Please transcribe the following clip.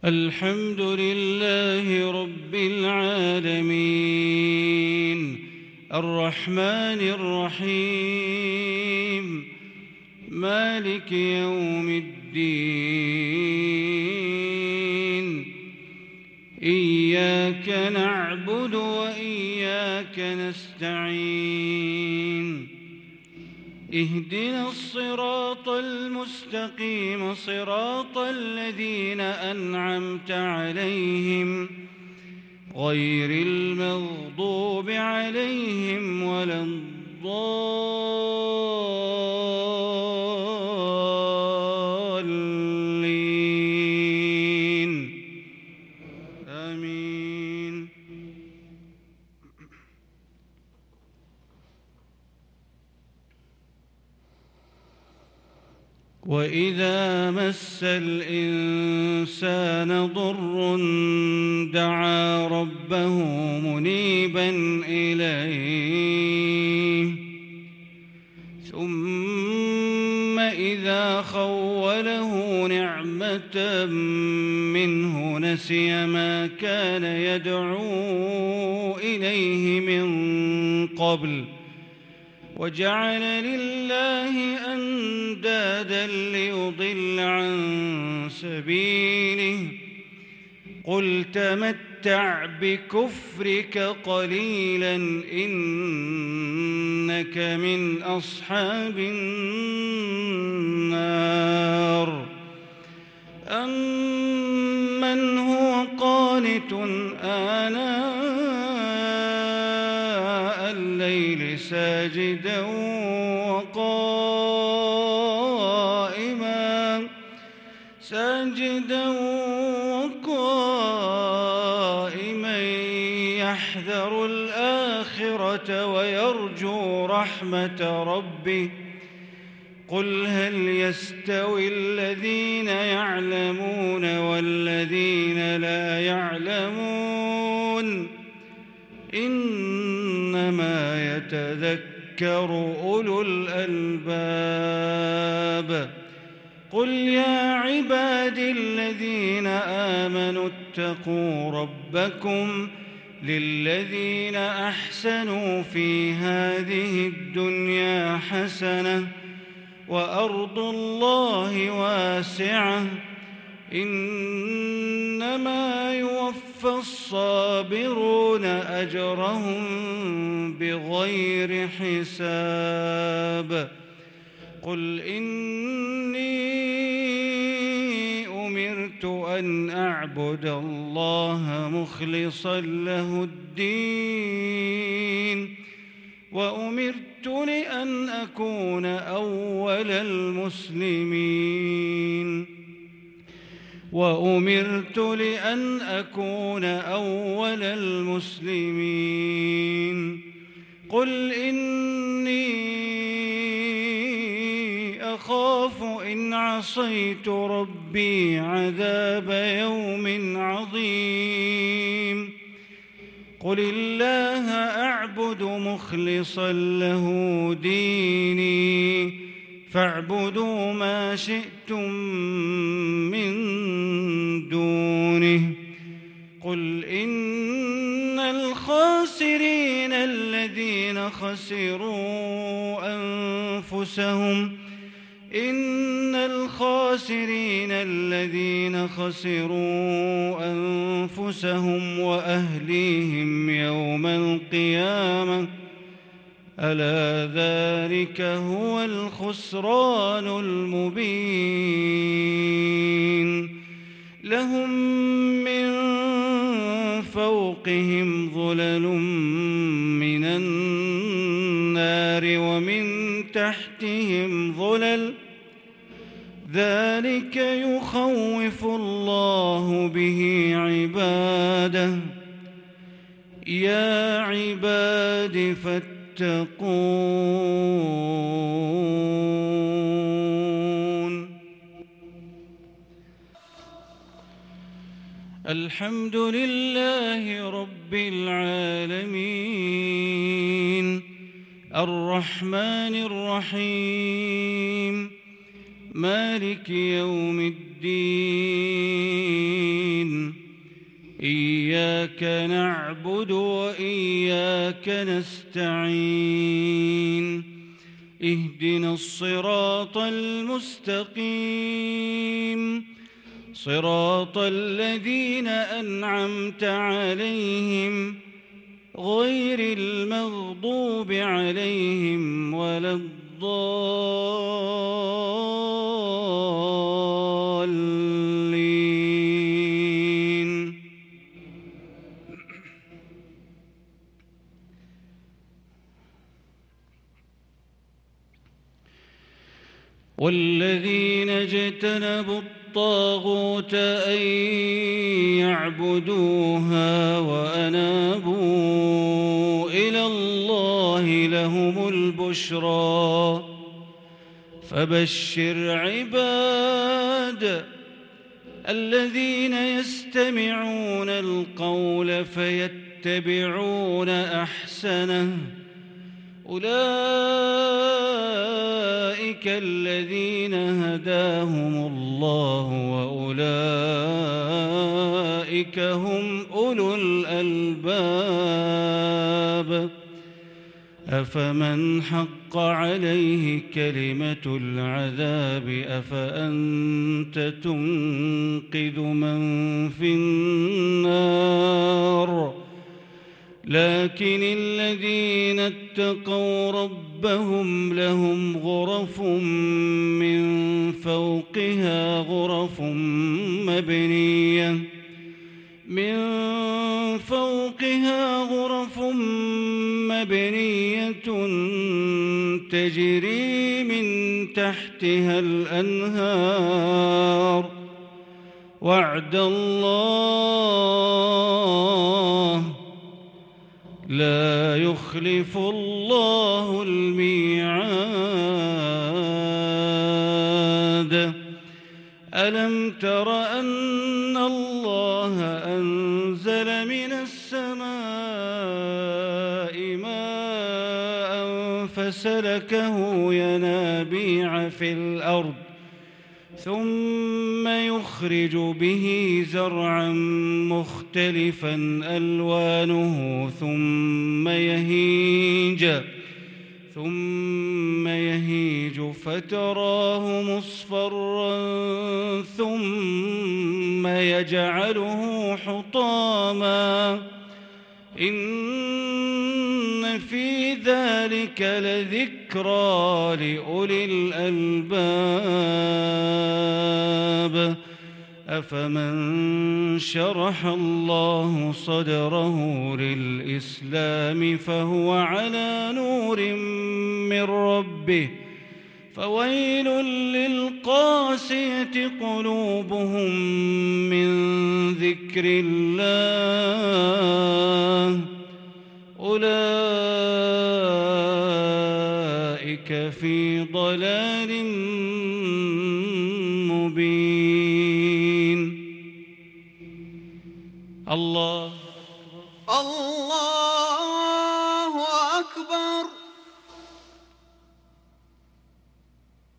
الحمد لله رب العالمين الرحمن الرحيم مالك يوم الدين إياك نعبد وإياك نستعين اهدنا الصراط المستقيم صراط الذين أنعمت عليهم غير المغضوب عليهم ولا الضالين آمين. وإذا مس الإنسان ضر دعا ربه منيبا إليه ثم إذا خوله نعمة منه نسي ما كان يدعو إليه من قبل وجعل لله أندادا ليضل عن سبيله قل تمتع بكفرك قليلا إنك من أصحاب النار. أمن هو قانت آناء الليل ساجدا وقائما يحذر الآخرة ويرجو رحمة ربه قل هل يستوي الذين يعلمون والذين لا يعلمون إنما يتذكر أولو الألباب. قل يا عبادي الذين آمنوا اتقوا ربكم للذين أحسنوا في هذه الدنيا حسنة وأرض الله واسعة إنما يوفى الصابرون أجرهم بغير حساب. قل إني أمرت أن أعبد الله مخلصا له الدين وأمرت لأن أكون أول المسلمين. قل إني أخاف إن عصيت ربي عذاب يوم عظيم. قل الله أعبد مخلصا له ديني فاعبدوا ما شئتم من دونه. قل إن الخاسرين الذين خسروا أنفسهم وأهليهم يوم القيامة ألا ذلك هو الخسران المبين. لهم من فوقهم ظلل من النار ومن تحتهم ظلل ذلك يخوف الله به عباده. يا عباد فاتقون. الحمد لله رب العالمين الرحمن الرحيم مالك يوم الدين إياك نعبد وإياك نستعين اهدنا الصراط المستقيم صراط الذين أنعمت عليهم غير المغضوب عليهم ولا الضالين. والذين اجتنبوا الطاغوت أن يعبدوها وأنابوا إلى الله لهم البشرى فبشر عباد الذين يستمعون القول فيتبعون أحسنه أولئك الذين هداهم الله وأولئك هم أولو الألباب. أفمن حق عليه كلمة العذاب أفأنت تنقذ من في النار لكن الذين اتقوا ربهم لهم غرف من فوقها غرف مبنية تجري من تحتها الأنهار وعد الله لا يخلف الله الميعاد. ألم تر أن الله أنزل من السماء ماء فسلكه ينابيع في الأرض ثم يخرج به زرعا مختلفا ألوانه ثم يهيج فتراه مصفرا ثم يجعله حطاما إن في ذلك لذكرى لأولي الألباب. أفمن شرح الله صدره للإسلام فهو على نور من ربه فويل للقاسية قلوبهم من ذكر الله أولئك في ضلال مبين. الله